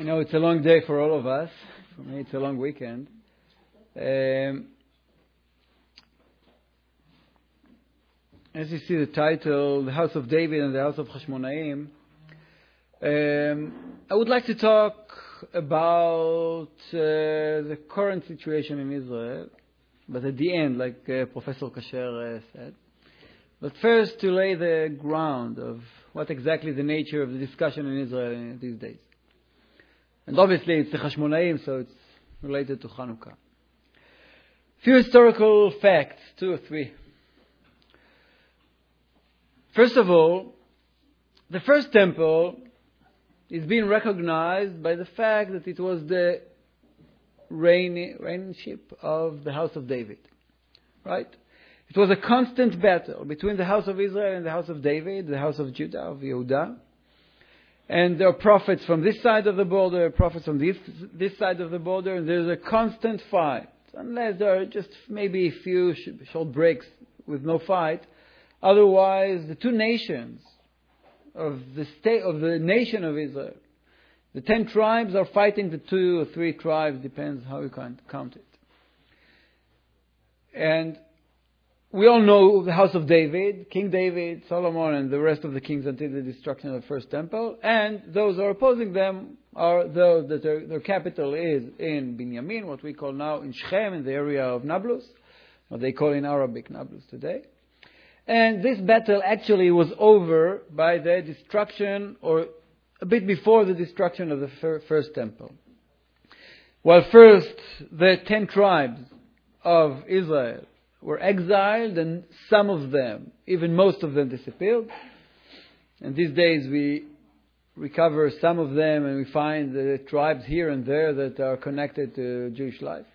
know, it's a long day for all of us. For me, it's a long weekend. As you see the title, The House of David and the House of Hashmonaim, I would like to talk about the current situation in Israel, but at the end, like Professor Kasher said. But first, to lay the ground of what exactly the nature of the discussion in Israel these days. And obviously, it's the Hashmonaim, so it's related to Hanukkah. Few historical facts, 2 or 3. First of all, the first temple is being recognized by the fact that it was the reignship of the house of David. Right? It was a constant battle between the house of Israel and the house of David, the house of Judah, of Yehudah. And there are prophets from this side of the border, prophets from this side of the border, and there's a constant fight. Unless there are just maybe a few short breaks with no fight. Otherwise, the two nations of the state of the nation of Israel, the 10 tribes are fighting the 2 or 3 tribes, depends how you count it. And we all know the house of David, King David, Solomon, and the rest of the kings until the destruction of the first temple. And those who are opposing them are those that their capital is in Binyamin, what we call now in Shechem, in the area of Nablus, what they call in Arabic Nablus today. And this battle actually was over by the destruction, or a bit before the destruction of the first temple. While first the 10 tribes of Israel were exiled, and some of them, even most of them, disappeared. And these days we recover some of them, and we find the tribes here and there that are connected to Jewish life.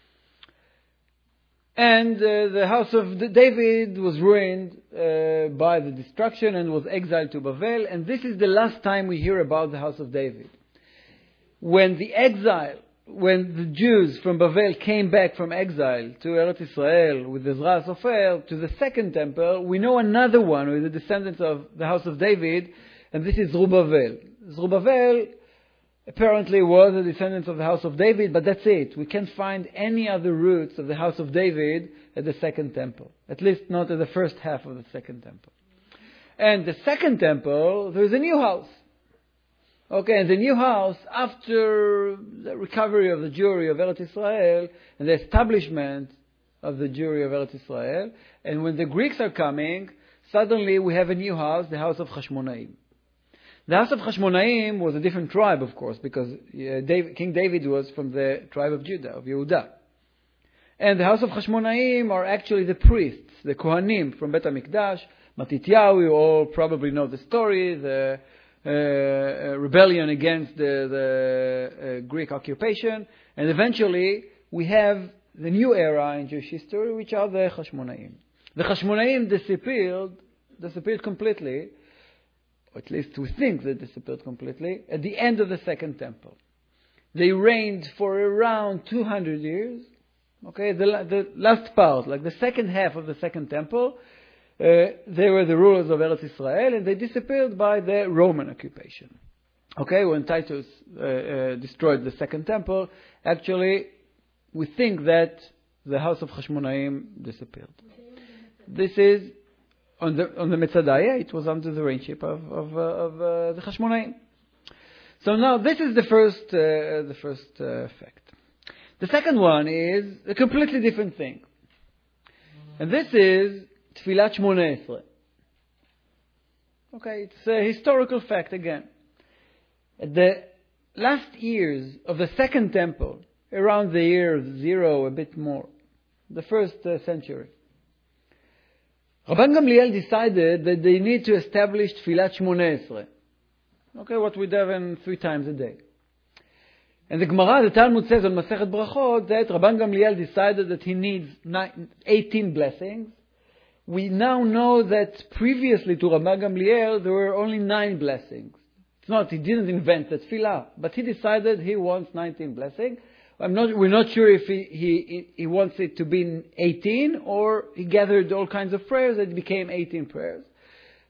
And the house of David was ruined by the destruction and was exiled to Babel. And this is the last time we hear about the house of David. When the Jews from Babel came back from exile to Eretz Israel with Ezra Sofer to the second temple, we know another one with the descendants of the house of David, and this is Zerubbabel. Zerubbabel apparently was a descendant of the house of David, but that's it. We can't find any other roots of the house of David at the second temple, at least not at the first half of the second temple. And the second temple, there's a new house. Okay, and the new house, after the recovery of the Jewry of Eretz Israel and the establishment of the Jewry of Eretz Israel, and when the Greeks are coming, suddenly we have a new house, the house of Hashmonaim. The house of Hashmonaim was a different tribe, of course, because King David was from the tribe of Judah, of Yehudah. And the house of Hashmonaim are actually the priests, the Kohanim from Bet HaMikdash, Matityahu, you all probably know the story, the rebellion against the Greek occupation, and eventually we have the new era in Jewish history, which are the Hashmonaim. The Hashmonaim disappeared completely, or at least we think they disappeared completely, at the end of the second temple. They reigned for around 200 years. Okay, the last part, like the second half of the second temple, they were the rulers of Eretz Israel, and they disappeared by the Roman occupation. Okay, when Titus destroyed the second temple, actually, we think that the house of Hashmonaim disappeared. This is on the Metzadah, it was under the reignship of the Hashmonaim. So now this is the first fact. The second one is a completely different thing, and this is Tfilat Shmoneh Esrei. Okay, it's a historical fact again. At the last years of the second temple, around the year 0, a bit more, the first century, Rabban Gamliel decided that they need to establish Tfilat Shmoneh Esrei. Okay, what we daven 3 times a day. And the Gemara, the Talmud says on Masechet Brachot that Rabban Gamliel decided that he needs 18 blessings. We now know that previously to Rabban Gamliel there were only 9 blessings. It's not, he didn't invent the tefillah, but he decided he wants 19 blessings. We're not sure if he wants it to be 18 or he gathered all kinds of prayers and it became 18 prayers.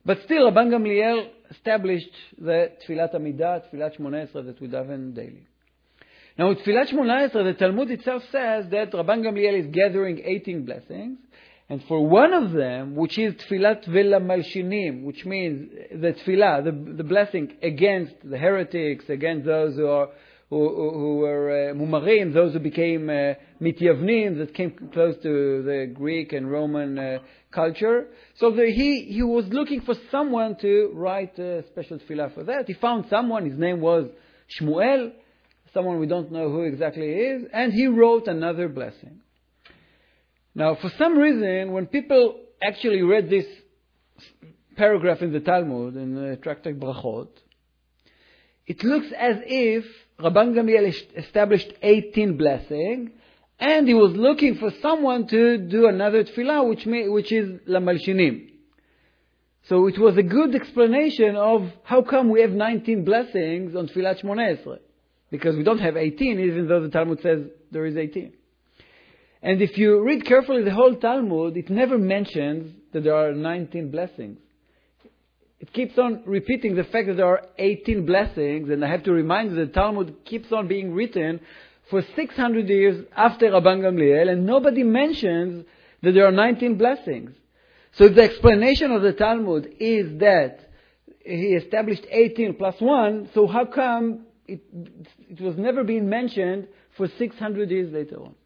But still, Rabban Gamliel established the Tfilat Amidah, Tfilat Shmona Esrei that we daven daily. Now, with Tfilat Shmona Esrei, the Talmud itself says that Rabban Gamliel is gathering 18 blessings, and for one of them, which is Tfilat Vela Malshinim, which means the Tfilah, the blessing against the heretics, against those who were Mumarim, those who became Mityavnim, that came close to the Greek and Roman culture. So he was looking for someone to write a special Tfilah for that. He found someone, his name was Shmuel, someone we don't know who exactly he is, and he wrote another blessing. Now, for some reason, when people actually read this paragraph in the Talmud, in the Tractate Brachot, it looks as if Rabban Gamliel established 18 blessings, and he was looking for someone to do another tefillah, which is La Malshinim. So it was a good explanation of how come we have 19 blessings on Tfilat Shmona Esrei. Because we don't have 18, even though the Talmud says there is 18. And if you read carefully the whole Talmud, it never mentions that there are 19 blessings. It keeps on repeating the fact that there are 18 blessings, and I have to remind you that the Talmud keeps on being written for 600 years after Rabban Gamliel, and nobody mentions that there are 19 blessings. So the explanation of the Talmud is that he established 18 plus 1, so how come it was never being mentioned for 600 years later on?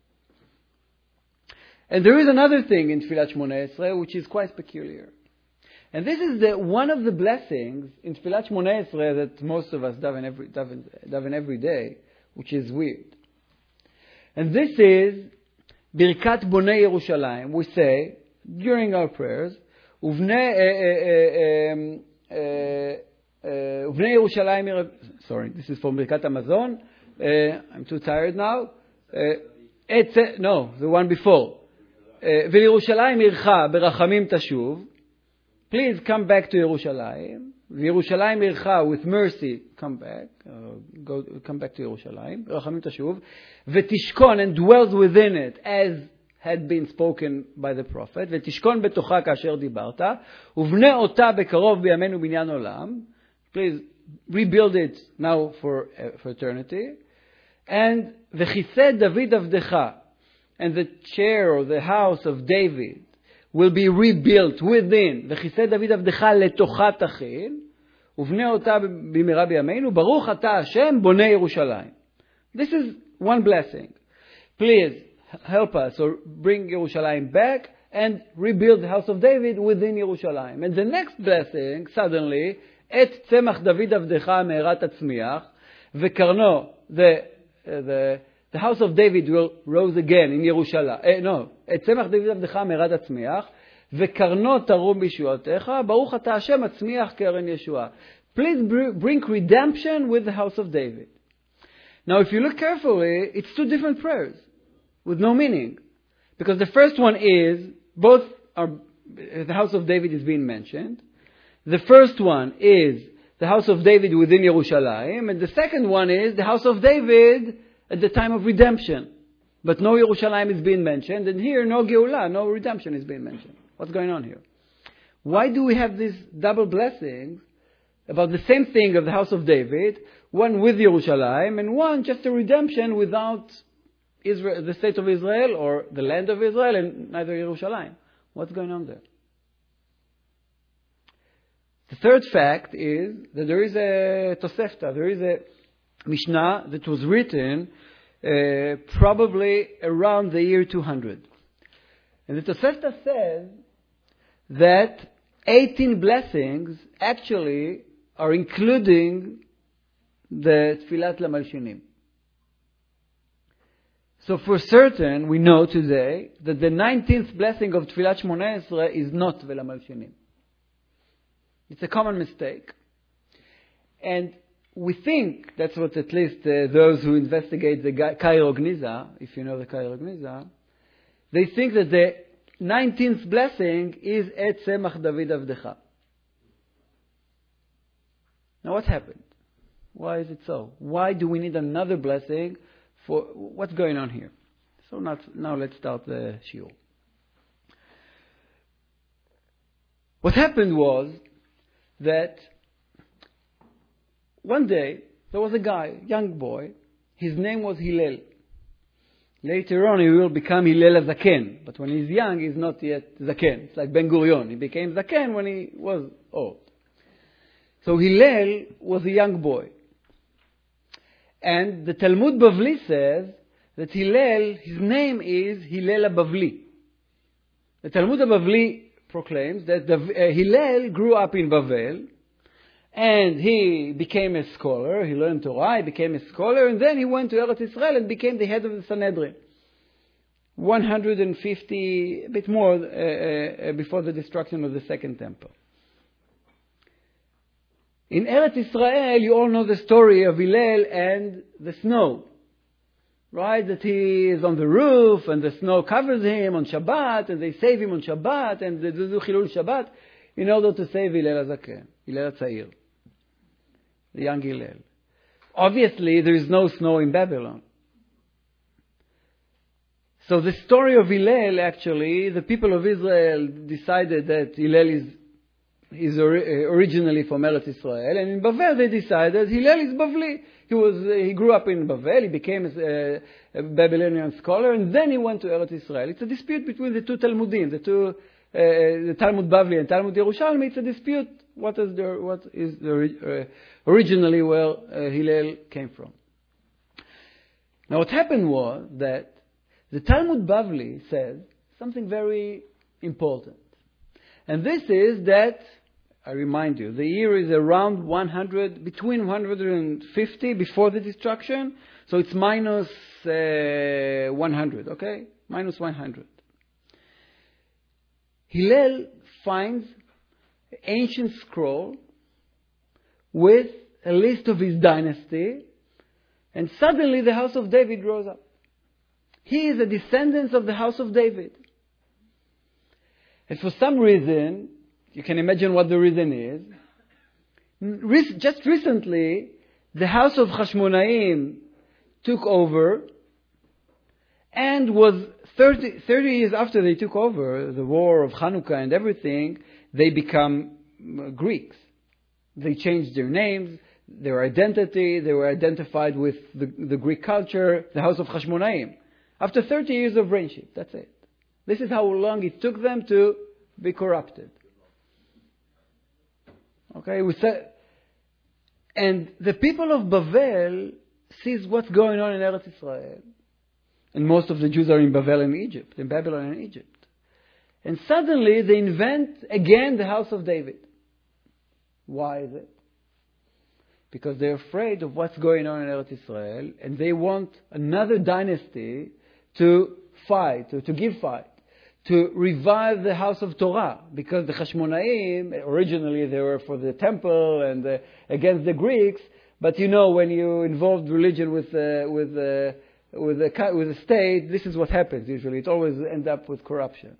And there is another thing in Tfilat Shmona Esrei which is quite peculiar. And this is one of the blessings in Tfilat Shmona Esrei that most of us daven every day, which is weird. And this is Birkat Bonei Yerushalayim. We say during our prayers, Uvnei Yerushalayim. Sorry, this is from Birkat Hamazon. I'm too tired now. No, the one before. ולירושלים עירך ברחמים תשוב. Please come back to ירושלים. וירושלים עירך with mercy come back. Come back to ירושלים. ברחמים תשוב. ותשכון and dwells within it as had been spoken by the prophet. ותשכון בתוכה כאשר דיברת. ובנה אותה בקרוב בימינו בניין עולם. Please rebuild it now for eternity. And וכיסא דוד עבדך. And the chair or the house of David will be rebuilt within. וכיסא דוד עבדך לתוכה תכין, ובנה אותה במהרה בימינו, ברוך אתה השם בונה ירושלים. This is one blessing. Please help us or bring Yerushalayim back and rebuild the house of David within Yerushalayim. And the next blessing, suddenly, את צמח דוד עבדך מהרה תצמיח, וקרנו, the house of David will rose again in Yerushalayim. את צמח דוד עבדך מהרה תצמיח, וקרנו תרום בישועתך, ברוך אתה השם הצמיח קרן ישועה. Please bring redemption with the house of David. Now, if you look carefully, it's two different prayers with no meaning. Because the first one is, both are, the house of David is being mentioned. The first one is the house of David within Yerushalayim, and the second one is the house of David at the time of redemption. But no Yerushalayim is being mentioned, and here no Geulah, no redemption is being mentioned. What's going on here? Why do we have these double blessings about the same thing of the house of David, one with Yerushalayim, and one just a redemption without Israel, the state of Israel, or the land of Israel, and neither Yerushalayim? What's going on there? The third fact is that there is a Tosefta, there is a Mishnah that was written probably around the year 200. And the Tosefta says that 18 blessings actually are including the Tfilat Lamalshinim. So for certain, we know today that the 19th blessing of Tfilat Shmona Esrei is not Velamalshinim. It's a common mistake. And we think, that's what at least those who investigate the Cairo Gniza, if you know the Cairo Gniza, they think that the 19th blessing is Et Tzemach David Avdecha. Now what happened? Why is it so? Why do we need another blessing for what's going on here? So now let's start the shiur. What happened was that one day there was a guy, young boy, his name was Hillel. Later on he will become Hillel HaZaken, but when he's young he's not yet Zaken. It's like Ben Gurion, he became Zaken when he was old. So Hillel was a young boy. And the Talmud Bavli says that Hillel, his name is Hillel HaBavli. The Talmud Bavli proclaims that Hillel grew up in Bavel, and he became a scholar. He learned Torah, he became a scholar, and then he went to Eretz Israel and became the head of the Sanhedrin. 150, a bit more before the destruction of the Second Temple. In Eretz Israel, you all know the story of Hillel and the snow. Right? That he is on the roof and the snow covers him on Shabbat and they save him on Shabbat and they do Chilul Shabbat in order to save Hillel HaZaken, Hillel HaTzair, the young Hillel. Obviously, there is no snow in Babylon. So the story of Hillel, actually, the people of Israel decided that Hillel is originally from Eretz Israel, and in Bavel they decided Hillel is Bavli. He grew up in Bavel, he became a Babylonian scholar, and then he went to Eretz Israel. It's a dispute between the two Talmudim, the Talmud Bavli and Talmud Yerushalmi. It's a dispute what is originally where Hillel came from. Now what happened was that the Talmud Bavli says something very important. And this is that, I remind you, the year is around 100, between 150 before the destruction, so it's minus 100, okay? Minus 100. Hillel finds an ancient scroll with a list of his dynasty, and suddenly the house of David rose up. He is a descendant of the house of David. And for some reason, you can imagine what the reason is. Just recently, the house of Hashmonaim took over, and was 30 years after they took over, the war of Hanukkah and everything, they become Greeks. They changed their names, their identity, they were identified with the Greek culture, the house of Hashmonaim. After 30 years of reignship, that's it. This is how long it took them to be corrupted. Okay, and the people of Bavel sees what's going on in Eretz Israel. And most of the Jews are in Bavel and Egypt, in Babylon and Egypt. And suddenly they invent again the house of David. Why is it? Because they're afraid of what's going on in Eretz Israel, and they want another dynasty to fight, to give fight, to revive the house of Torah, because the Hashmonaim, originally they were for the temple and against the Greeks, but you know, when you involve religion with a state, this is what happens usually. It always ends up with corruption.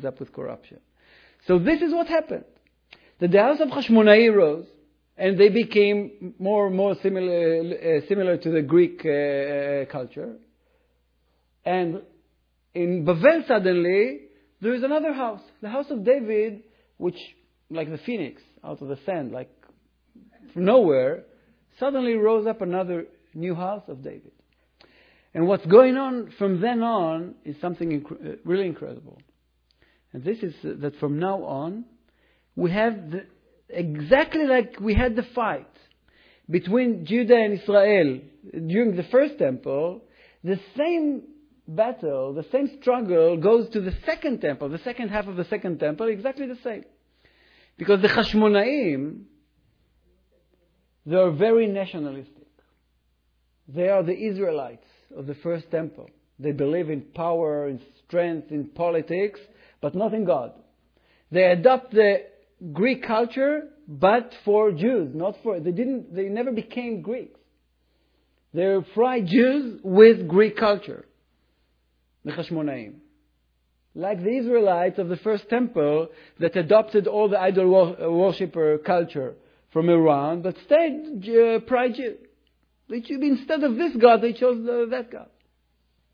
So this is what happened. The house of Hashmonaim rose, and they became more and more similar to the Greek culture. And in Bavel suddenly, there is another house, the house of David, which, like the phoenix out of the sand, like from nowhere, suddenly rose up another new house of David. And what's going on from then on is something really incredible. And this is that from now on, we have exactly like we had the fight between Judah and Israel during the first temple, the same battle, the same struggle goes to the second temple, the second half of the second temple, exactly the same. Because the Hashmonaim, they are very nationalistic. They are the Israelites of the first temple. They believe in power, in strength, in politics, but not in God. They adopt the Greek culture, but for Jews, they never became Greeks. They're fried Jews with Greek culture. The Hashmonaim. Like the Israelites of the first temple that adopted all the idol worshipper culture from Iran, but stayed pride Jew. Instead of this God, they chose that God.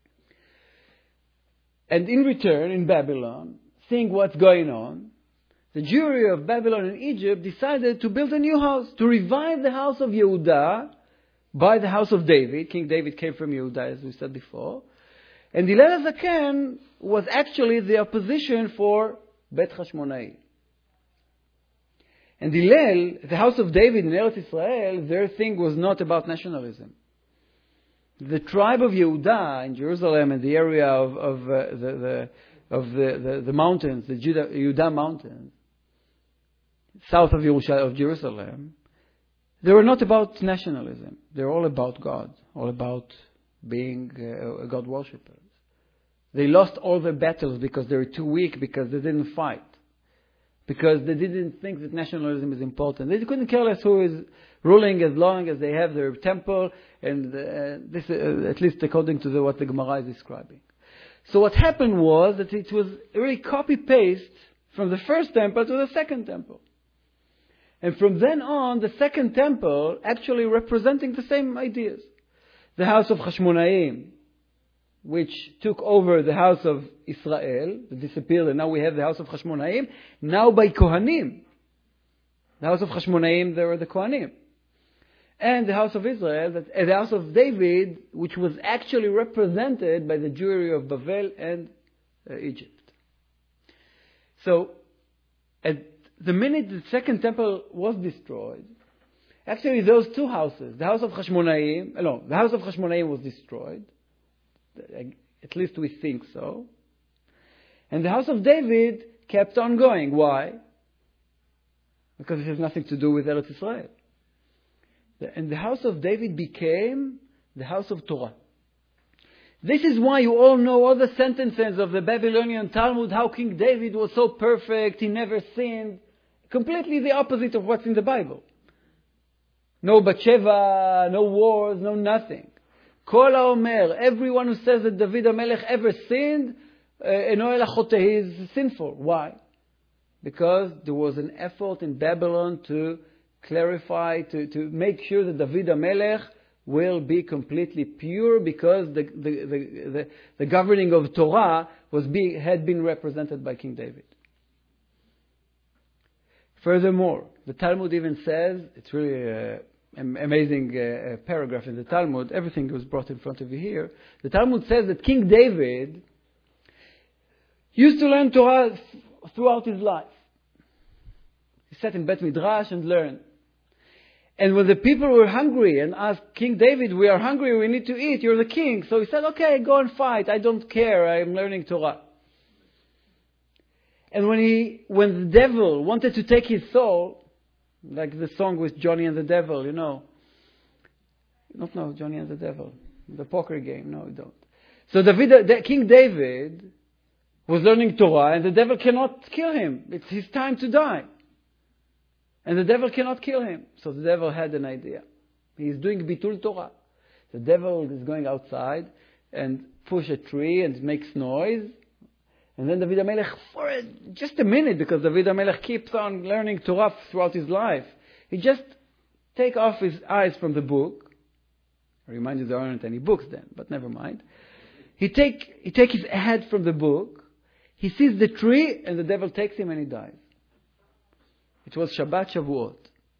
And in return, in Babylon, seeing what's going on, the Jewry of Babylon and Egypt decided to build a new house, to revive the house of Yehuda by the house of David. King David came from Yehuda, as we said before. And Hillel HaZaken was actually the opposition for Bet Hashmonai. And Hillel, the house of David in Eretz Israel, their thing was not about nationalism. The tribe of Yehuda in Jerusalem and the area of the mountains, the Yehuda mountains, south of Jerusalem, they were not about nationalism. They're all about God, all about being God worshippers. They lost all their battles because they were too weak, because they didn't fight, because they didn't think that nationalism is important. They couldn't care less who is ruling as long as they have their temple, and this, at least according to what the Gemara is describing. So what happened was that it was really copy-paste from the first temple to the second temple. And from then on, the second temple actually representing the same ideas. The house of Hashmonaim, which took over the house of Israel, that disappeared, and now we have the house of Hashmonaim, now by Kohanim. The house of Hashmonaim, there were the Kohanim. And the house of Israel, the house of David, which was actually represented by the Jewry of Babel and Egypt. So, at the minute the second temple was destroyed, actually those two houses, the house of Hashmonaim was destroyed. At least we think so. And the house of David kept on going. Why? Because it has nothing to do with Eretz Israel. And the house of David became the house of Torah. This is why you all know all the sentences of the Babylonian Talmud, how King David was so perfect, he never sinned. Completely the opposite of what's in the Bible. No Batsheva, no wars, no nothing. Kol HaOmer, everyone who says that David HaMelech ever sinned, Eno El HaChoteh, is sinful. Why? Because there was an effort in Babylon to clarify, to make sure that David HaMelech will be completely pure, because the governing of Torah had been represented by King David. Furthermore, the Talmud even says, it's really an amazing paragraph in the Talmud, everything was brought in front of you here. The Talmud says that King David used to learn Torah throughout his life. He sat in Bet Midrash and learned. And when the people were hungry and asked King David, we are hungry, we need to eat, you're the king. So he said, okay, go and fight, I don't care, I'm learning Torah. And when the devil wanted to take his soul, like the song with Johnny and the Devil, you know. You don't know Johnny and the Devil, the poker game, no, you don't. So King David was learning Torah, and the devil cannot kill him. It's his time to die. And the devil cannot kill him. So the devil had an idea. He's doing Bitul Torah. The devil is going outside and push a tree and makes noise. And then David HaMelech, for just a minute, because David HaMelech keeps on learning Torah throughout his life, he just take off his eyes from the book. I remind you there aren't any books then, but never mind. He take his head from the book, he sees the tree, and the devil takes him and he dies. It was Shabbat Shavuot.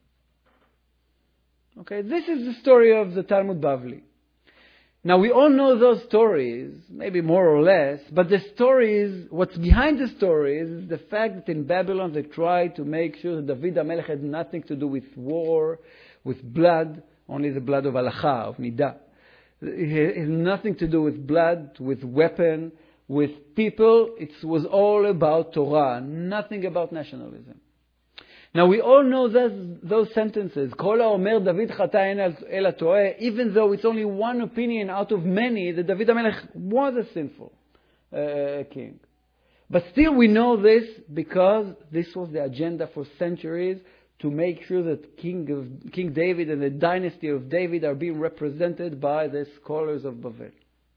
Okay, this is the story of the Talmud Bavli. Now we all know those stories, maybe more or less, but the stories, what's behind the stories is the fact that in Babylon they tried to make sure that David HaMelech had nothing to do with war, with blood, only the blood of Halacha, of Nidah. It has nothing to do with blood, with weapon, with people. It was all about Torah, nothing about nationalism. Now we all know those sentences. Kol HaOmer David chata en el HaToeh, even though it's only one opinion out of many that David HaMelech was a sinful king. But still we know this because this was the agenda for centuries, to make sure that King David and the dynasty of David are being represented by the scholars of Bavel.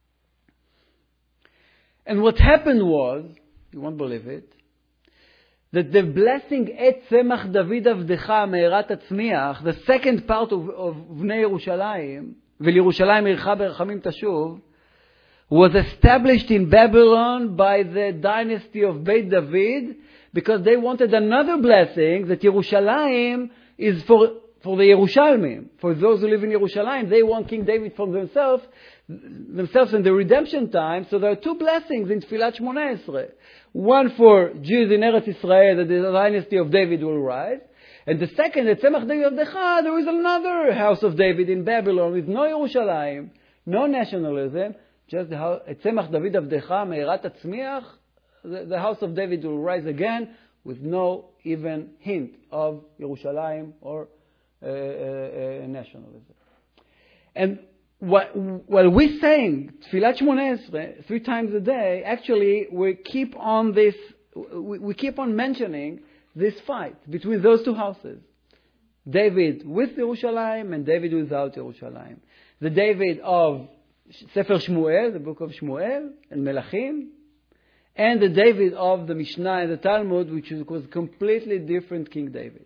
And what happened was, you won't believe it, that the blessing Et Tzemach David Avdecha Me'erat Atzmiach, the second part of Bnei Yerushalayim, V'Yerushalayim Ircha Berachamim Tashuv, was established in Babylon by the dynasty of Beit David, because they wanted another blessing, that Yerushalayim is for the Yerushalmim. For those who live in Yerushalayim, they want King David for themselves in the redemption time. So there are two blessings in Tfilat Shmona Esrei. One for Jews in Eretz Israel, that the dynasty of David will rise. And the second, at Tzemach David Avdecha, there is another house of David in Babylon with no Yerushalayim, no nationalism, just at Tzemach David Avdecha, Meirat Atzmiach, the house of David will rise again with no even hint of Yerushalayim or nationalism. And while we sing Tfilat Shmona Esrei 3 times a day, actually we keep on mentioning this fight between those two houses. David with Yerushalayim and David without Yerushalayim. The David of Sefer Shmuel, the book of Shmuel and Melachim, and the David of the Mishnah and the Talmud, which was completely different King David.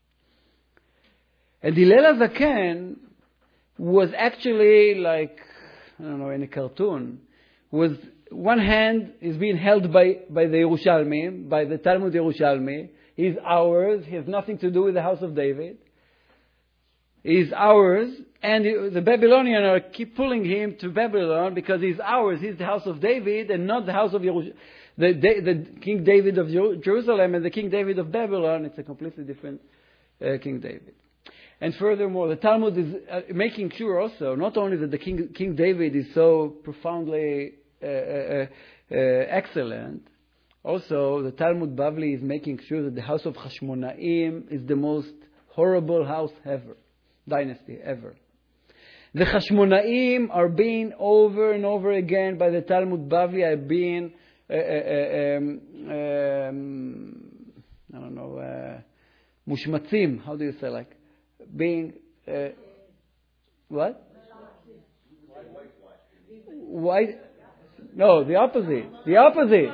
And Hillel HaZaken was actually like, in a cartoon, was one hand is being held by the Yerushalmi, by the Talmud Yerushalmi. He's ours. He has nothing to do with the house of David. He's ours. And the Babylonians are keep pulling him to Babylon because he's ours. He's the house of David and not the house of Yerushalayim. The King David of Jerusalem and the King David of Babylon, it's a completely different King David. And furthermore, the Talmud is making sure also, not only that the King David is so profoundly excellent, also the Talmud Bavli is making sure that the house of Hashmonaim is the most horrible house ever, dynasty ever. The Hashmonaim are being over and over again by the Talmud Bavli are being, mushmatzim, how do you say, like, being, what? White? No, the opposite. The opposite.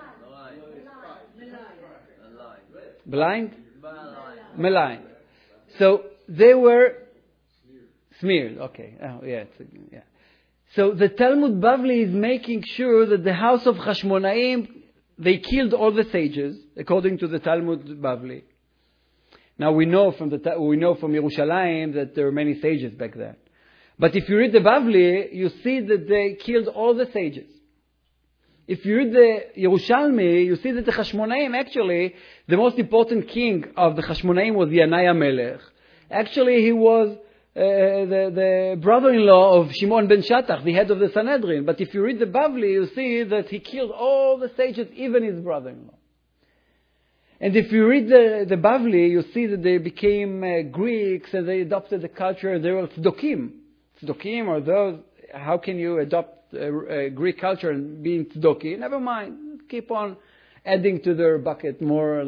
Blind? Maligned. So they were smeared. Okay. Oh, yeah. Yeah. So the Talmud Bavli is making sure that the house of Hashmonaim, they killed all the sages, according to the Talmud Bavli. Now we know from Yerushalayim that there were many sages back then. But if you read the Bavli, you see that they killed all the sages. If you read the Yerushalmi, you see that the Hashmonaim, actually, the most important king of the Hashmonaim was Yanai HaMelech. Actually, he was the brother-in-law of Shimon ben Shattach, the head of the Sanhedrin. But if you read the Bavli, you see that he killed all the sages, even his brother-in-law. And if you read the Bavli, you see that they became Greeks and they adopted the culture. They were Tzdokim. Tzdokim are those, how can you adopt Greek culture and being Tzdoki? Never mind. Keep on adding to their bucket more,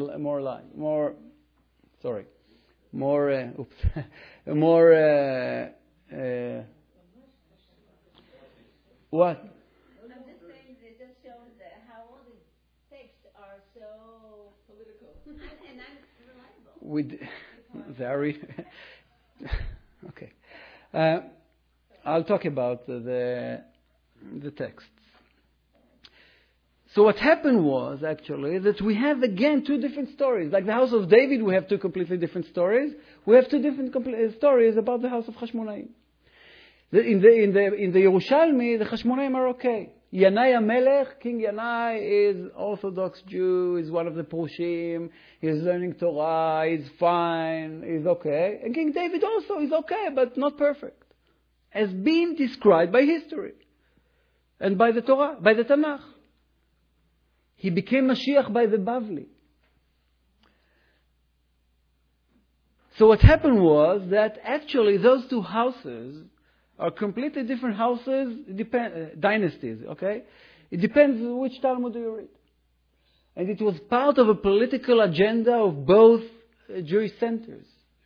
what? I'm just saying that it just shows how all the texts are so political and unreliable. Okay. I'll talk about the texts. So what happened was actually that we have again 2 different stories. Like the house of David, we have 2 completely different stories. We have 2 different stories about the house of Hashmonaim. In the Yerushalmi, the Hashmonaim are okay. Yanai HaMelech, King Yanai is Orthodox Jew, is one of the Prushim, he's learning Torah, he's fine, he's okay. And King David also is okay, but not perfect. As being described by history and by the Torah, by the Tanakh. He became Mashiach by the Bavli. So what happened was that actually those 2 houses are completely different houses, dynasties, okay? It depends which Talmud you read. And it was part of a political agenda of both Jewish centers.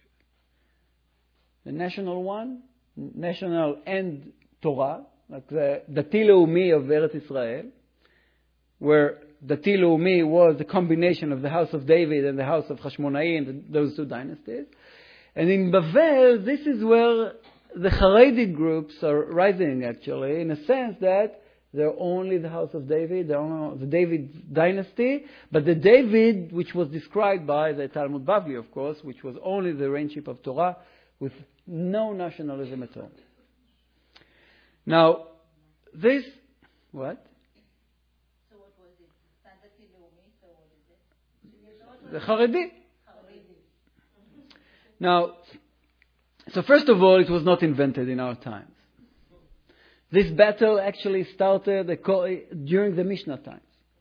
The national one, national and Torah, like the Dati Leumi of Eretz Israel, where Dati Leumi was the combination of the house of David and the house of Hashmonaim, those 2 dynasties. And in Bavel, this is where the Haredi groups are rising, actually, in a sense that They're only the house of David, they're only the David dynasty, but the David which was described by the Talmud Bavli, of course, which was only the reignship of Torah with no nationalism at all. Now, this, what? So what was it? Standati Leumi, so what is it? The Haredi. Now, so first of all, it was not invented in our times. This battle actually started during the Mishnah times.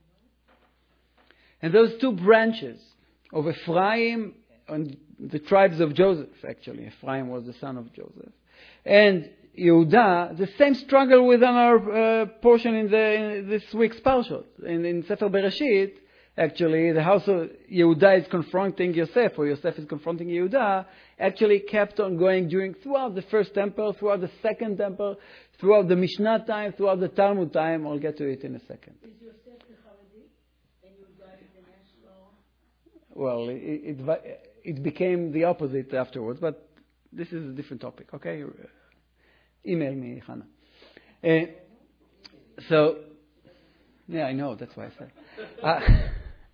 And those two branches of Ephraim and the tribes of Joseph, actually, Ephraim was the son of Joseph, and Yehuda, the same struggle within our portion in this week's Parshot. In Sefer Bereshit, actually, the house of Yehuda is confronting Yosef, or Yosef is confronting Yehuda, actually kept on going throughout the first temple, throughout the second temple, throughout the Mishnah time, throughout the Talmud time. I'll get to it in a second. Is Yosef the Haredi and Yehuda is the national? Well, it became the opposite afterwards, but this is a different topic, okay? Email me, Hannah. So, yeah, I know, that's why I said.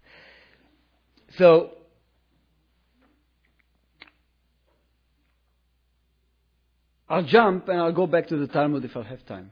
So, I'll jump and I'll go back to the Talmud if I have time.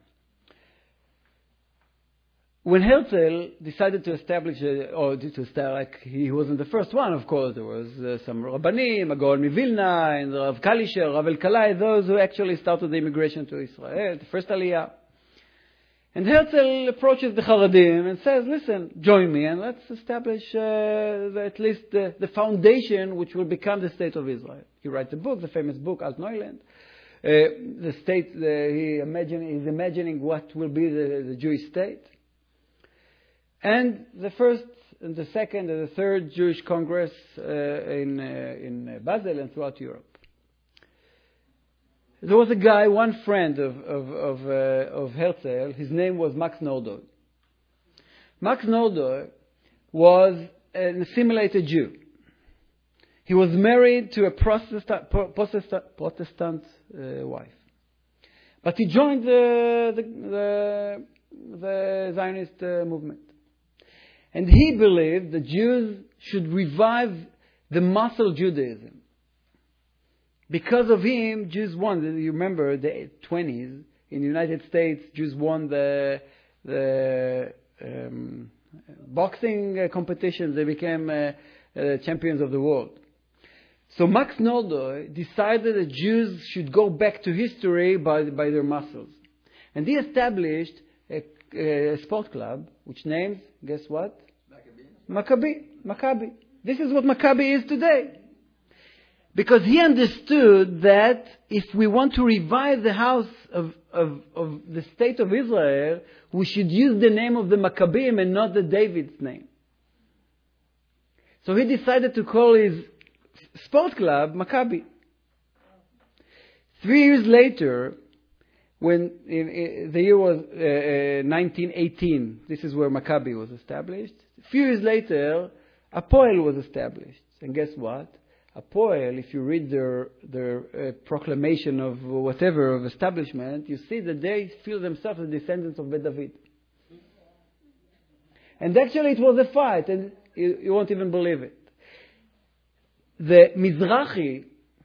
When Herzl decided to establish, he wasn't the first one, of course. There was some Rabbanim, Gaon Mivilna, and Rav Kalisher, Rav Elkalai, those who actually started the immigration to Israel, the first Aliyah. And Herzl approaches the Haredim and says, listen, join me and let's establish at least the foundation which will become the state of Israel. He writes a book, the famous book, Alt Neuland. The state, he's imagining what will be the Jewish state. And the first, and the second, and the third Jewish Congress in Basel and throughout Europe. There was a guy, one friend of Herzl. His name was Max Nordau. Max Nordau was an assimilated Jew. He was married to a Protestant wife, but he joined the Zionist movement. And he believed the Jews should revive the muscle Judaism. Because of him, Jews won. You remember the 20s in the United States, Jews won the boxing competitions. They became champions of the world. So Max Nordau decided that Jews should go back to history by their muscles. And he established a sport club, which names, guess what? Maccabi. This is what Maccabi is today. Because he understood that if we want to revive the house of the state of Israel, we should use the name of the Maccabim and not the David's name. So he decided to call his sport club Maccabi. 3 years later, when the year was 1918, this is where Maccabi was established. A few years later, Apoel was established. And guess what? Apoel, if you read their proclamation of whatever, of establishment, you see that they feel themselves the descendants of Bet David. And actually it was a fight, and you won't even believe it. The Mizrahi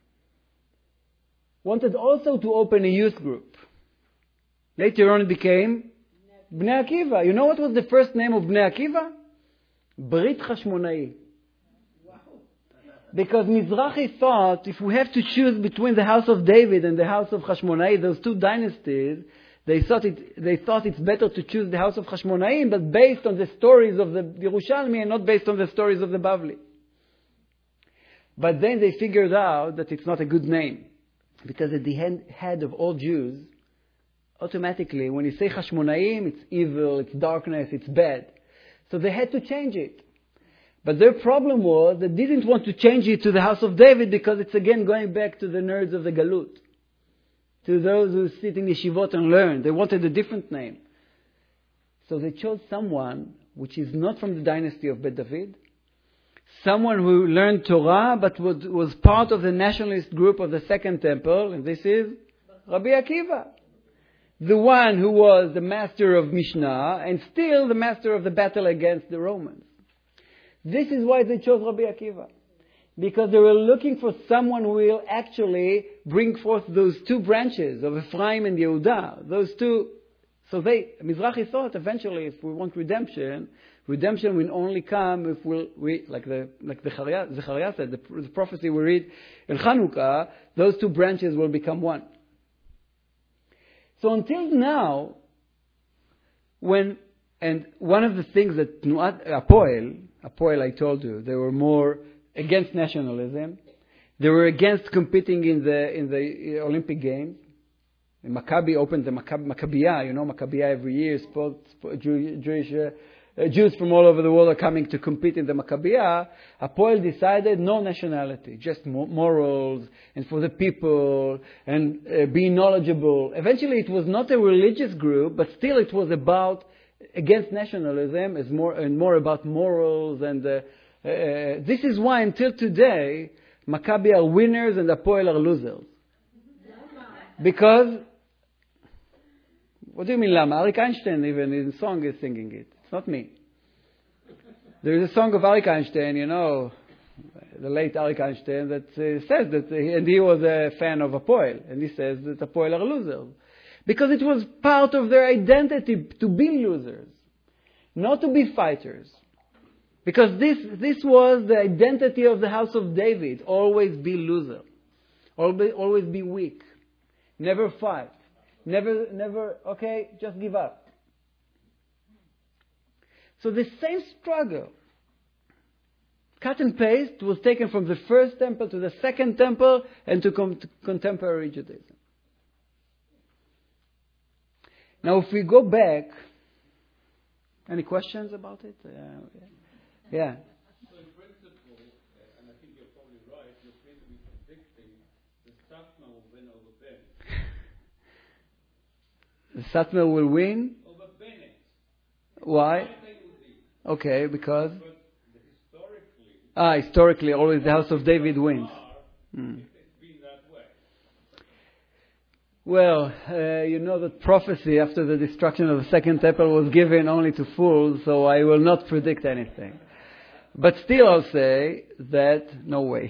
wanted also to open a youth group. Later on it became Bnei Akiva. You know what was the first name of Bnei Akiva? Brit Hashmonai. Because Mizrahi thought if we have to choose between the house of David and the house of Hashmonai, those two dynasties, they thought it's better to choose the house of Hashmonaim, but based on the stories of the Yerushalmi and not based on the stories of the Bavli. But then they figured out that it's not a good name. Because at the head of all Jews, automatically, when you say Hashmonaim, it's evil, it's darkness, it's bad. So they had to change it. But their problem was they didn't want to change it to the house of David because it's again going back to the nerds of the Galut. To those who sit in yeshivot and learn. They wanted a different name. So they chose someone which is not from the dynasty of Bet David. Someone who learned Torah but was part of the nationalist group of the Second Temple. And this is Rabbi Akiva. the one who was the master of Mishnah and still the master of the battle against the Romans. This is why they chose Rabbi Akiva. Because they were looking for someone who will actually bring forth those two branches of Ephraim and Yehuda. Those two. So Mizrahi thought eventually if we want redemption will only come if like Zechariah said, the prophecy we read in Chanukah, those two branches will become one. So until now, and one of the things that Apoel, I told you, they were more against nationalism. They were against competing in the Olympic Games. And Maccabi opened the Maccabiah. You know, Maccabiah every year, Jews from all over the world are coming to compete in the Maccabiah. Apoel decided no nationality, just morals and for the people and being knowledgeable. Eventually it was not a religious group, but still it was against nationalism, it's more about morals. And this is why until today, Maccabi are winners and Apoel are losers. Because, what do you mean lama? Arik Einstein even in song is singing it. It's not me. There is a song of Arik Einstein, you know, the late Arik Einstein, that says that, and he was a fan of Apoel, and he says that Apoel are losers. Because it was part of their identity to be losers, not to be fighters. Because this was the identity of the house of David, always be loser, always be weak, never fight, never, okay, just give up. So the same struggle, cut and paste, was taken from the first temple to the second temple and to contemporary Judaism. Now, if we go back, any questions about it? Yeah. So in principle, and I think you're probably right, you're basically predicting the Satmar will win over Bennett. The Satmar will win? Over Bennett. Why? Okay, because? But historically, always the house of David wins. It's been that way. Well, you know that prophecy after the destruction of the second temple was given only to fools, so I will not predict anything. But still I'll say that no way.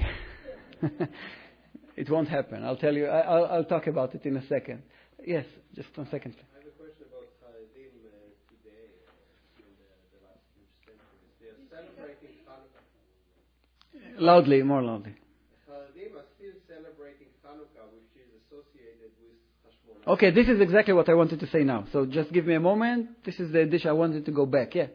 It won't happen. I'll tell you, I'll talk about it in a second. Yes, just 1 second. I have a question about Haredim today, in the last few centuries. They are celebrating Hanukkah. Loudly, more loudly. Haredim are still celebrating Hanukkah, which is associated with Hashmonah. Okay, this is exactly what I wanted to say now. So just give me a moment. This is the dish I wanted to go back. Yeah.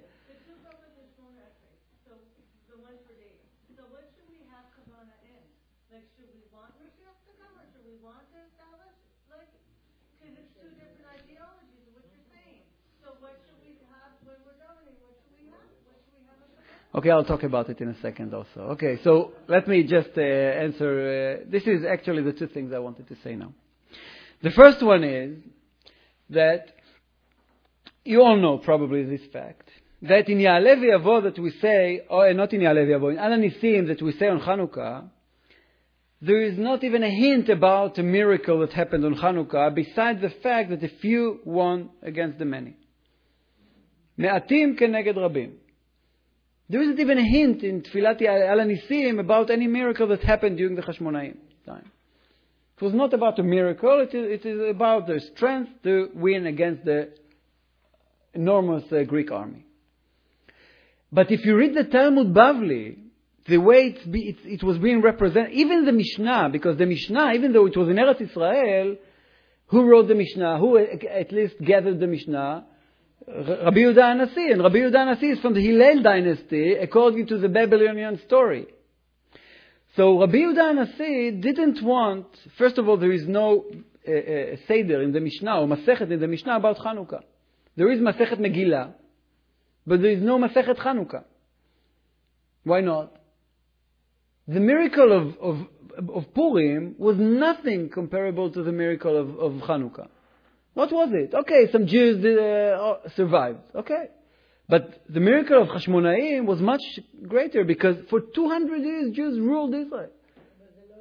Okay, I'll talk about it in a second also. Okay, so let me just answer. This is actually the two things I wanted to say now. The first one is that you all know probably this fact, that in Ya'aleh V'Yavo that we say, or not in Ya'aleh V'Yavo, in Al HaNisim that we say on Chanukah, there is not even a hint about a miracle that happened on Chanukah, besides the fact that a few won against the many. Me'atim keneged rabim. There isn't even a hint in Tfilat Al HaNisim about any miracle that happened during the Hashmonaim time. It was not about a miracle, it is about their strength to win against the enormous Greek army. But if you read the Talmud Bavli, the way it was being represented, even the Mishnah, because the Mishnah, even though it was in Eretz Israel, who wrote the Mishnah? Who at least gathered the Mishnah? Rabbi Yehuda HaNasi. And Rabbi Yehuda HaNasi is from the Hillel dynasty, according to the Babylonian story. So Rabbi Yehuda HaNasi didn't want, first of all, there is no Seder in the Mishnah, or Masechet in the Mishnah about Chanukah. There is Masechet Megillah, but there is no Masechet Chanukah. Why not? The miracle of Purim was nothing comparable to the miracle of Chanukah. What was it? Okay, some Jews survived. Okay. But the miracle of Hashmonaim was much greater because for 200 years Jews ruled Israel.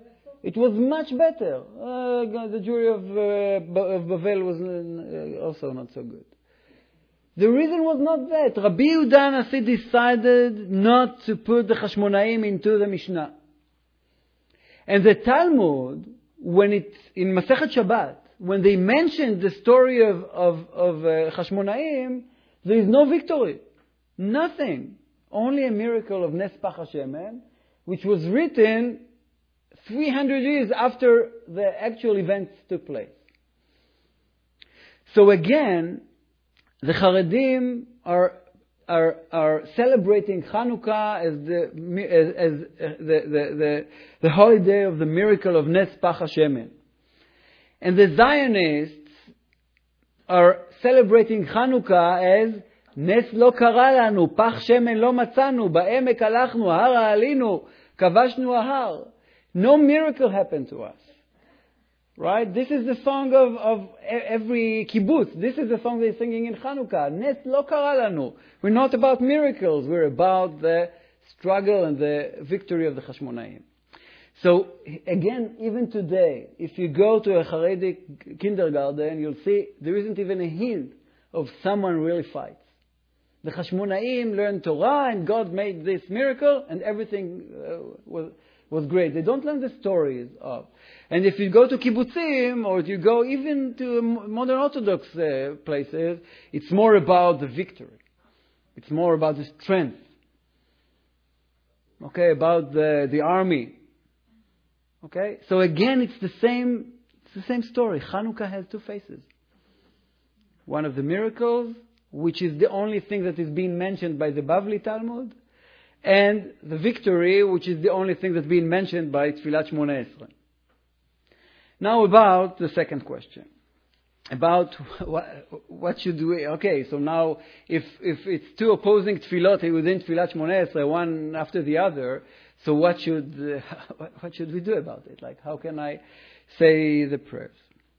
It was much better. The Jewry of Bavel was also not so good. The reason was not that. Rabbi Yehuda Nasi decided not to put the Hashmonaim into the Mishnah. And the Talmud, when it's in Masechet Shabbat, when they mentioned the story of Hashmonaim, there is no victory. Nothing. Only a miracle of Nes Pach HaShemen, which was written 300 years after the actual events took place. So again, the Haredim are celebrating Chanukah as the holiday of the miracle of Nes Pach HaShemen. And the Zionists are celebrating Chanukah as Nes lo kara lanu, Pach Shemen lo matzanu, ba'emek alachnu, hara alinu, kavashnu ahar. No miracle happened to us. Right? This is the song of every kibbutz. This is the song they're singing in Chanukah. Nes lo kara lanu. We're not about miracles. We're about the struggle and the victory of the Hashmonaim. So, again, even today, if you go to a Haredi kindergarten, you'll see there isn't even a hint of someone really fights. The Hashmonaim learned Torah and God made this miracle and everything was great. They don't learn the stories of. And if you go to kibbutzim or you go even to modern Orthodox places, it's more about the victory. It's more about the strength. Okay, about the army. Okay, so again, it's the same story. Chanukah has two faces. One of the miracles, which is the only thing that is being mentioned by the Bavli Talmud, and the victory, which is the only thing that's being mentioned by Tfilat Shmona Esrei. Now about the second question. About what should we... Okay, so now if it's two opposing tefillot within Tfilat Shmona Esrei, one after the other, so what should we do about it? Like, how can I say the prayers?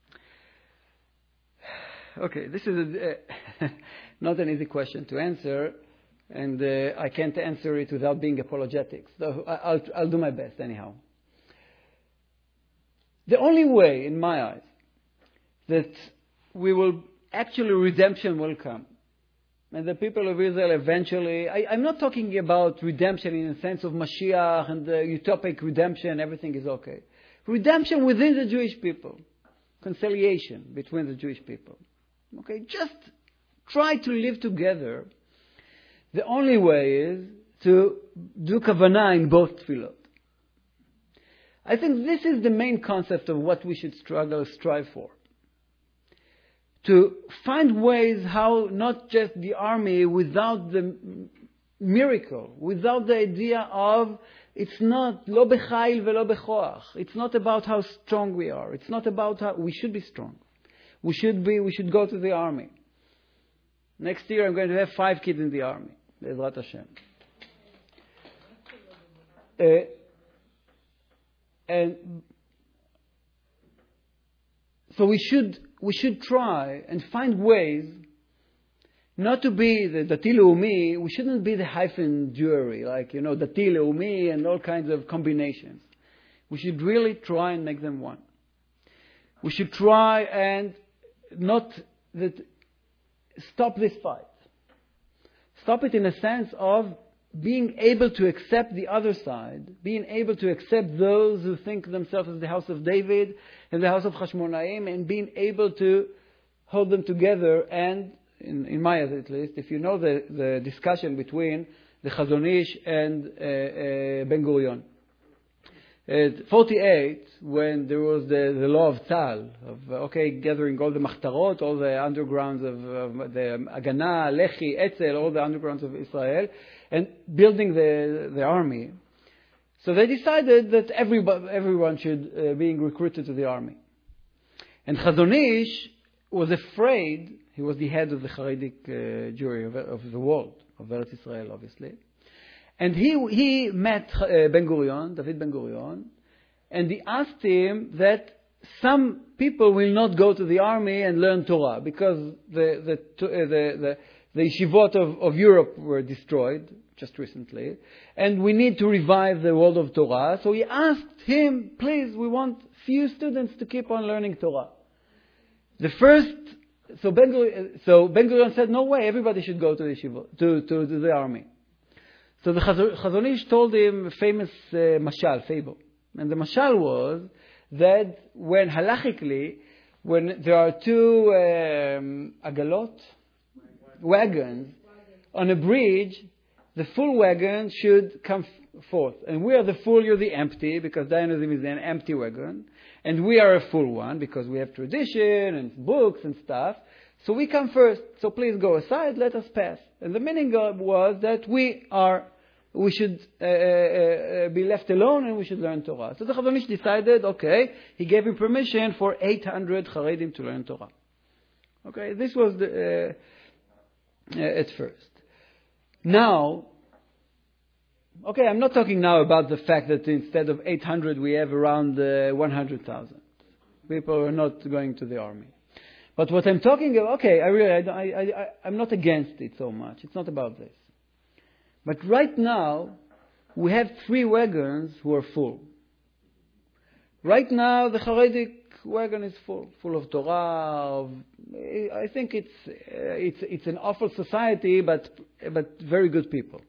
Okay, this is not an easy question to answer, and I can't answer it without being apologetic. So I'll do my best anyhow. The only way, in my eyes, that redemption will come, and the people of Israel eventually... I'm not talking about redemption in the sense of Mashiach and the utopic redemption, everything is okay. Redemption within the Jewish people. Conciliation between the Jewish people. Okay, just try to live together. The only way is to do kavanah in both tefillot. I think this is the main concept of what we should strive for. To find ways how not just the army without the miracle, without the idea of it's not lo b'chayil velo b'choach. It's not about how strong we are. It's not about how we should be strong. We should go to the army. Next year I'm going to have 5 kids in the army. Be'ezrat Hashem. And so we should try and find ways not to be the Dati Leumi. We shouldn't be the hyphen Jewry, like, Dati Leumi and all kinds of combinations. We should really try and make them one. We should try and stop this fight. Stop it in a sense of being able to accept the other side, being able to accept those who think themselves as the house of David and the house of Hashmonaim, and being able to hold them together. And in my eyes at least, if you know the discussion between the Chazon Ish and Ben Gurion. At 48, when there was the law of Tzal, of gathering all the machtarot, all the undergrounds of the Agana, Lechi, Etzel, all the undergrounds of Israel, and building the army. So they decided that everyone should be recruited to the army. And Chazon Ish was afraid. He was the head of the Haredic Jewry of the world, of Eretz Israel, obviously. And he met David Ben Gurion, and he asked him that some people will not go to the army and learn Torah because the yeshivot of Europe were destroyed. just recently, and we need to revive the world of Torah. So he asked him, please, we want few students to keep on learning Torah. So Ben-Gurion said, no way, everybody should go to the yeshiva, to the army. So the Chazon Ish told him a famous fable. And the mashal was that when halachically, when there are two agalot, wagons, on a bridge, the full wagon should come forth. And we are the full, you're the empty, because Dayanism is an empty wagon. And we are a full one, because we have tradition and books and stuff. So we come first. So please go aside, let us pass. And the meaning was that we should be left alone and we should learn Torah. So the Chazon Ish decided, okay, he gave him permission for 800 Haredim to learn Torah. Okay, this was at first. Now, okay, I'm not talking now about the fact that instead of 800 we have around 100,000. People are not going to the army. But what I'm talking about, okay, I'm not against it so much. It's not about this. But right now, we have 3 wagons who are full. Right now, the Haredic wagon is full of Torah. I think it's an awful society, but very good people.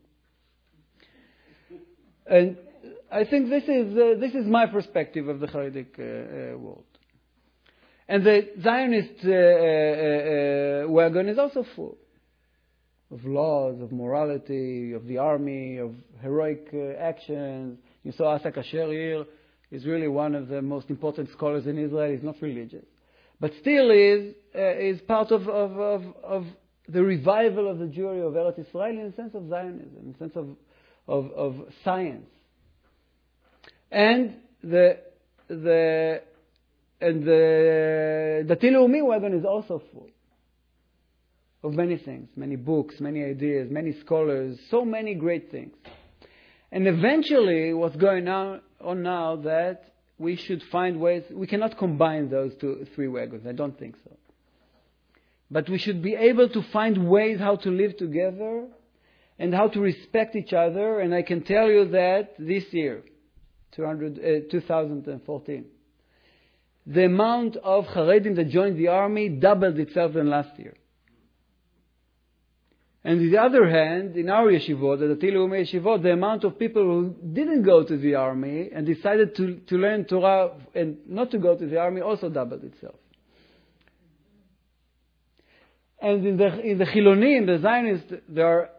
And I think this is my perspective of the Haredic world. And the Zionist wagon is also full of laws, of morality, of the army, of heroic actions. You saw Asa Kasher here. He's really one of the most important scholars in Israel. He's not religious, but still is part of the revival of the Jewry of Eretz Israel in the sense of Zionism, in the sense of science. And the Dati Leumi wagon is also full of many things, many books, many ideas, many scholars, so many great things. And eventually, what's going on now that we should find ways. We cannot combine those 3 wagons. I don't think so. But we should be able to find ways how to live together and how to respect each other. And I can tell you that this year, 2014, the amount of Haredim that joined the army doubled itself than last year. And on the other hand, in our yeshivot, the Dati Leumi yeshivot, the amount of people who didn't go to the army and decided to learn Torah and not to go to the army also doubled itself. And in the Chilonim, the Zionists, there are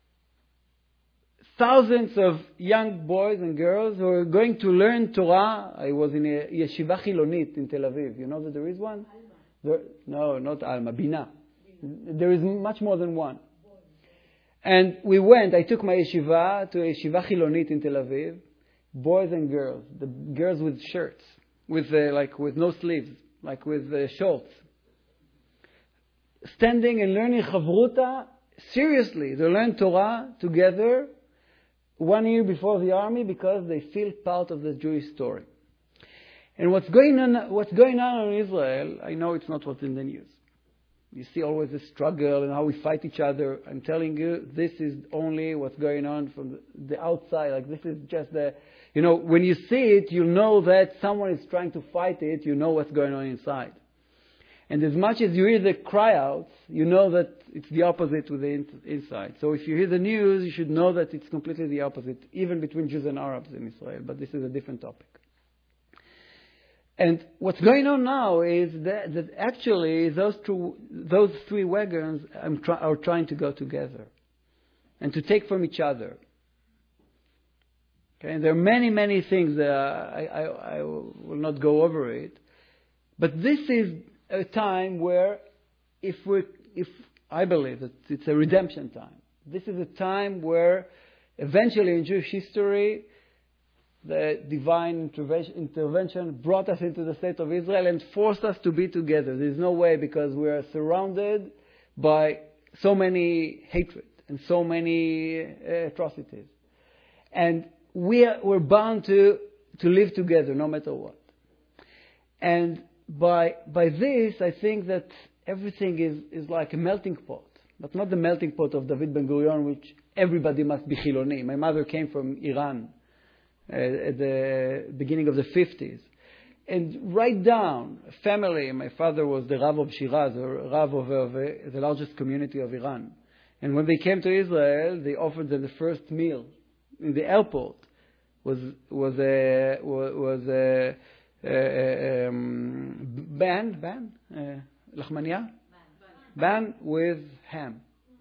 thousands of young boys and girls who are going to learn Torah. I was in a yeshiva Chilonit in Tel Aviv. You know that there is one? No, not Alma, Bina. There is much more than one. And I took my yeshiva to a yeshiva Chilonit in Tel Aviv, boys and girls, the girls with shirts, with no sleeves, like with shorts, standing and learning Chavruta, seriously, they learn Torah together 1 year before the army because they feel part of the Jewish story. And what's going on in Israel, I know it's not what's in the news. You see always the struggle and how we fight each other. I'm telling you, this is only what's going on from the outside. Like this is just when you see it, you know that someone is trying to fight it. You know what's going on inside. And as much as you hear the cry outs, you know that it's the opposite with the inside. So if you hear the news, you should know that it's completely the opposite, even between Jews and Arabs in Israel. But this is a different topic. And what's going on now is that actually those 3 wagons are trying to go together and to take from each other. Okay, and there are many, many things that I will not go over it. But this is a time where, if I believe that it's a redemption time. This is a time where, eventually in Jewish history, the divine intervention brought us into the state of Israel and forced us to be together. There's no way, because we are surrounded by so many hatred and so many atrocities. And we're bound to live together no matter what. And by this, I think that everything is like a melting pot. but not the melting pot of David Ben-Gurion, which everybody must be Chiloni. My mother came from Iran at the beginning of the 50s. And right down, family, my father was the Rav of Shiraz, or Rav of the largest community of Iran. And when they came to Israel, they offered them the first meal in the airport. Was Lachmania? Ban with ham.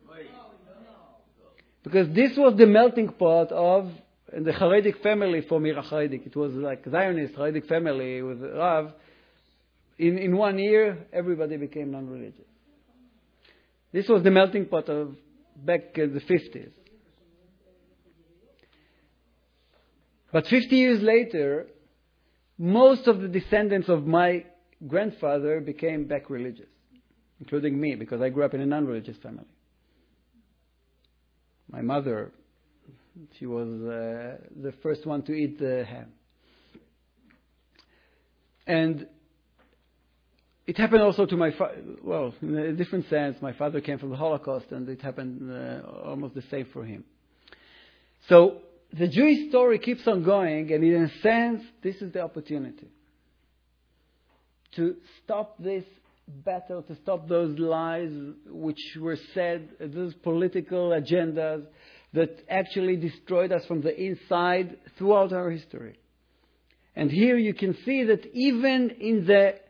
Because this was the melting pot of the Haredic family from Iraq Haredic. It was like Zionist Haredic family with Rav. In 1 year, everybody became non-religious. This was the melting pot of back in the 50s. But 50 years later, most of the descendants of my grandfather became back religious, including me, because I grew up in a non-religious family. My mother, she was the first one to eat the ham. And it happened also to my father. Well, in a different sense, my father came from the Holocaust, and it happened almost the same for him. So the Jewish story keeps on going, and in a sense, this is the opportunity to stop this battle, to stop those lies which were said, those political agendas that actually destroyed us from the inside throughout our history. And here you can see that even in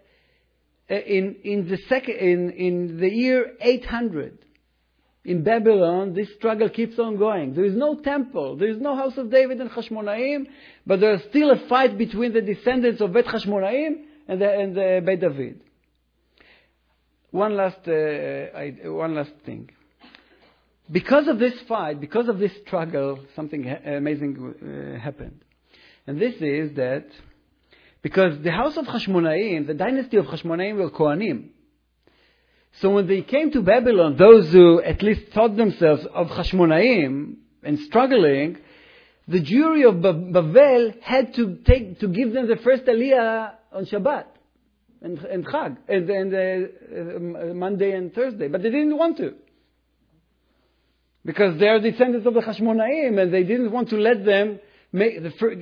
the year 800 in Babylon, this struggle keeps on going. There is no temple, there is no house of David and Hashmonaim, but there is still a fight between the descendants of Bet Hashmonaim and the Beit David. One last thing. Because of this fight, because of this struggle, something amazing happened. And this is that because the house of Hashmonaim, the dynasty of Hashmonaim were Kohanim. So when they came to Babylon, those who at least thought themselves of Hashmonaim and struggling, the Jewry of Bavel had to give them the first Aliyah on Shabbat and Chag, and Monday and Thursday. But they didn't want to. Because they are descendants of the Hashmonaim, and they didn't want to let them take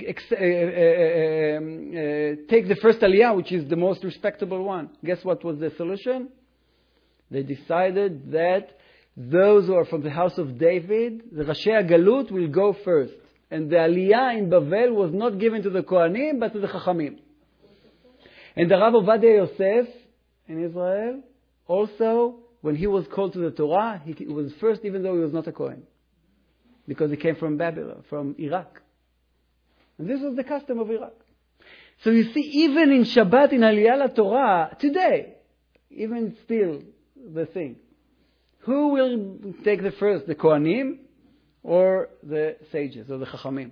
the first Aliyah, which is the most respectable one. Guess what was the solution? They decided that those who are from the house of David, the Rashi Galut, will go first. And the Aliyah in Bavel was not given to the Kohanim, but to the Chachamim. And the Rav Ovadia Yosef in Israel, also, when he was called to the Torah, he was first, even though he was not a Kohen. Because he came from Babylon, from Iraq. And this was the custom of Iraq. So you see, even in Shabbat, in Aliyah Torah, today, even still, the thing. Who will take the first, the Kohanim or the sages or the Chachamim?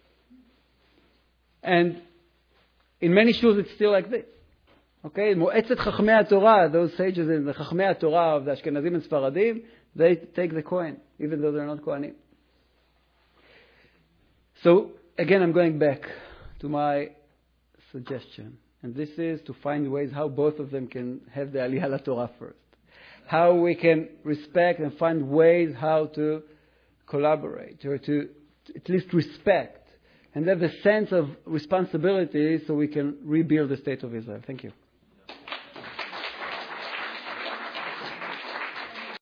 And in many shuls it's still like this. Okay, Mo'etzet Chachmei Torah, those sages in the Chachmei Torah of the Ashkenazim and Sfaradim, they take the Kohen, even though they're not Kohanim. So again, I'm going back to my suggestion, and this is to find ways how both of them can have the Aliyah Torah first. How we can respect and find ways how to collaborate, or to at least respect, and have a sense of responsibility so we can rebuild the state of Israel. Thank you.